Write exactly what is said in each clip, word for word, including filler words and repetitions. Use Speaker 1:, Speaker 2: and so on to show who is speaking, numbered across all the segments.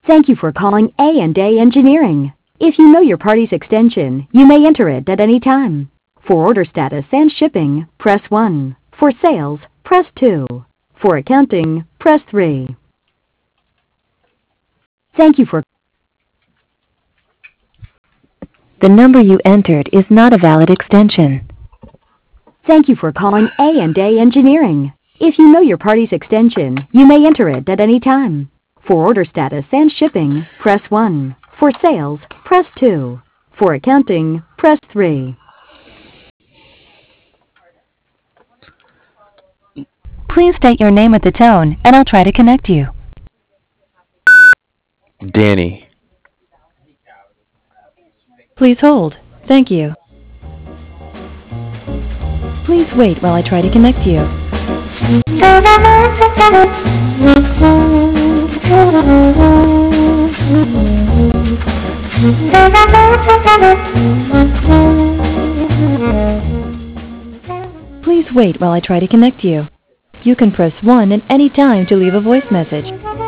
Speaker 1: Thank you for calling A and A Engineering. If you know your party's extension, you may enter it at any time. For order status and shipping, press one. For sales, press two. For accounting, press three. Thank you for The number you entered is not a valid extension. Thank you for calling A and A Engineering. If you know your party's extension, you may enter it at any time. For order status and shipping, press one. For sales, press two. For accounting, press three. Please state your name at the tone, and I'll try to connect you.
Speaker 2: Danny.
Speaker 1: Please hold. Thank you. Please wait while I try to connect you. Please wait while I try to connect you. You can press one at any time to leave a voice message.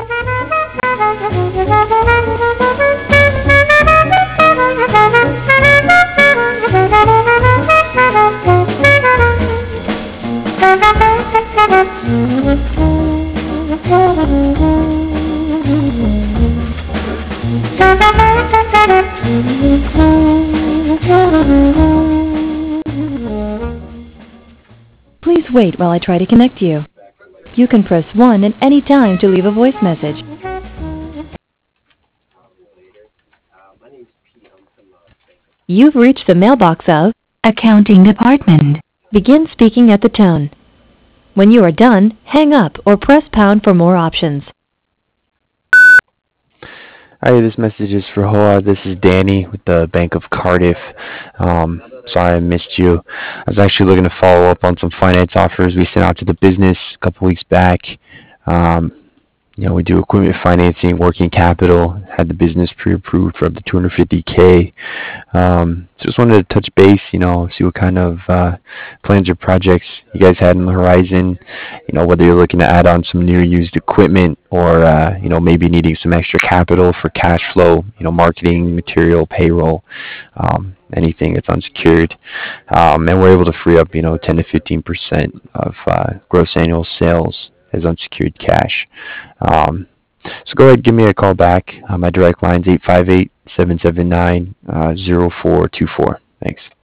Speaker 1: Please wait while I try to connect you. You can press one at any time to leave a voice message. You've reached the mailbox of Accounting Department. Begin speaking at the tone. When you are done, hang up or press pound for more options.
Speaker 2: Hi, this message is for Hoa. This is Danny with the Bank of Cardiff. Um, sorry I missed you. I was actually looking to follow up on some finance offers we sent out to the business a couple weeks back. Um, you know, we do equipment financing, working capital, had the business pre-approved for up to two hundred fifty K. Um, just wanted to touch base, you know, see what kind of uh, plans or projects you guys had on the horizon. You know, whether you're looking to add on some new used equipment or, uh, you know, maybe needing some extra capital for cash flow, you know, marketing, material, payroll, um, anything that's unsecured. Um, and we're able to free up, you know, ten to fifteen percent of uh, gross annual sales as unsecured cash. Um, so go ahead, give me a call back. Uh, my direct line is eight five eight, seven seven nine, zero four two four. Thanks.